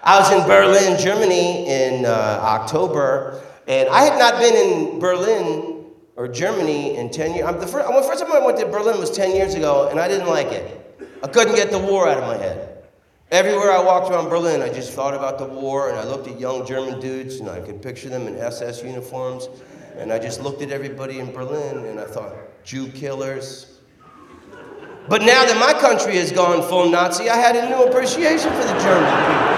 I was in Berlin, Germany in October, and I had not been in Berlin or Germany in 10 years. The first time I went to Berlin was 10 years ago, and I didn't like it. I couldn't get the war out of my head. Everywhere I walked around Berlin, I just thought about the war, and I looked at young German dudes, and I could picture them in SS uniforms, and I just looked at everybody in Berlin, and I thought, Jew killers. But now that my country has gone full Nazi, I had a new appreciation for the German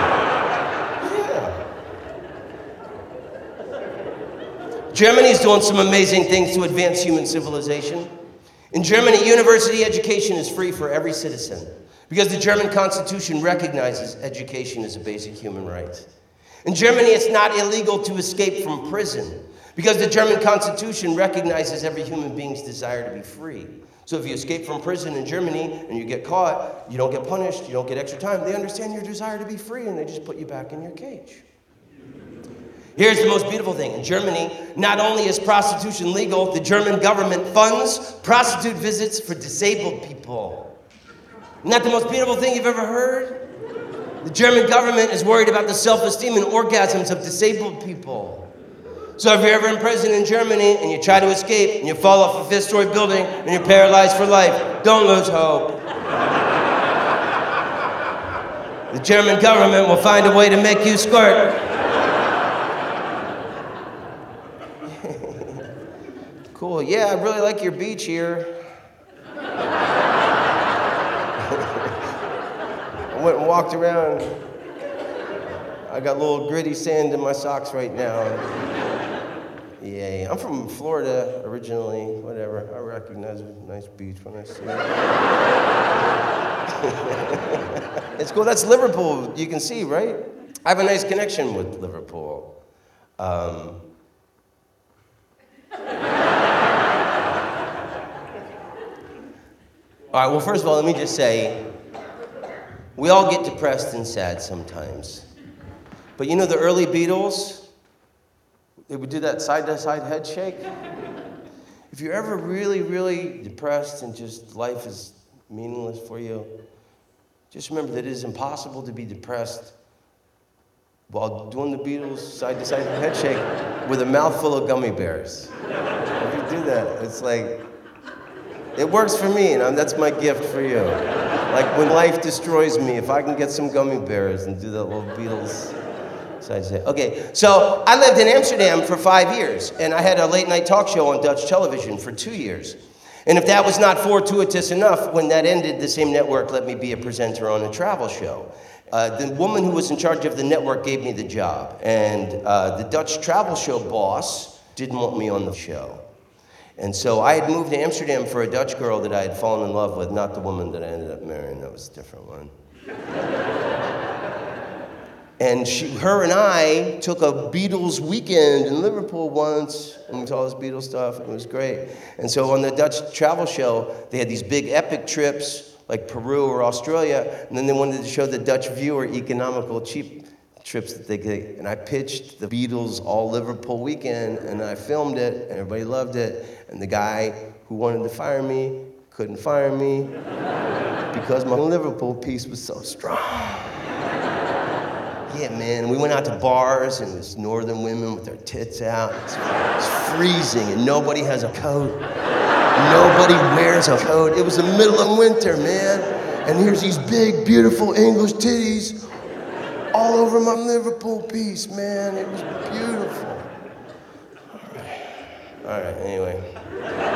people. Yeah. Germany's doing some amazing things to advance human civilization. In Germany, university education is free for every citizen because the German Constitution recognizes education as a basic human right. In Germany, it's not illegal to escape from prison because the German Constitution recognizes every human being's desire to be free. So if you escape from prison in Germany and you get caught, you don't get punished, you don't get extra time. They understand your desire to be free and they just put you back in your cage. Here's the most beautiful thing. In Germany, not only is prostitution legal, the German government funds prostitute visits for disabled people. Isn't that the most beautiful thing you've ever heard? The German government is worried about the self-esteem and orgasms of disabled people. So if you're ever in prison in Germany and you try to escape and you fall off a fifth-story building and you're paralyzed for life, don't lose hope. The German government will find a way to make you squirt. Cool, yeah, I really like your beach here. I went and walked around. I got a little gritty sand in my socks right now. Yay. I'm from Florida originally, whatever. I recognize a nice beach when I see it. It's cool. That's Liverpool, you can see, right? I have a nice connection with Liverpool. All right, well, first of all, let me just say, we all get depressed and sad sometimes. But you know the early Beatles? They would do that side-to-side head shake. If you're ever really, really depressed and just life is meaningless for you, just remember that it is impossible to be depressed while doing the Beatles side-to-side head shake with a mouthful of gummy bears. If you do that, it's like, it works for me, and that's my gift for you. Like when life destroys me, if I can get some gummy bears and do that little Beatles side to side. Okay, so I lived in Amsterdam for 5 years, and I had a late night talk show on Dutch television for 2 years. And if that was not fortuitous enough, when that ended, the same network let me be a presenter on a travel show. The woman who was in charge of the network gave me the job, and the Dutch travel show boss didn't want me on the show. And so I had moved to Amsterdam for a Dutch girl that I had fallen in love with, not the woman that I ended up marrying. That was a different one. And her and I took a Beatles weekend in Liverpool once, and we saw all this Beatles stuff. It was great. And so on the Dutch travel show, they had these big epic trips, like Peru or Australia, and then they wanted to show the Dutch viewer economical, cheap trips that they could. And I pitched the Beatles all Liverpool weekend, and I filmed it, and everybody loved it. And the guy who wanted to fire me couldn't fire me because my Liverpool piece was so strong. Yeah, man, we went out to bars, and there's northern women with their tits out. It's freezing, and nobody has a coat. Nobody wears a coat. It was the middle of winter, man. And here's these big, beautiful English titties all over my Liverpool piece, man. It was beautiful. All right, anyway.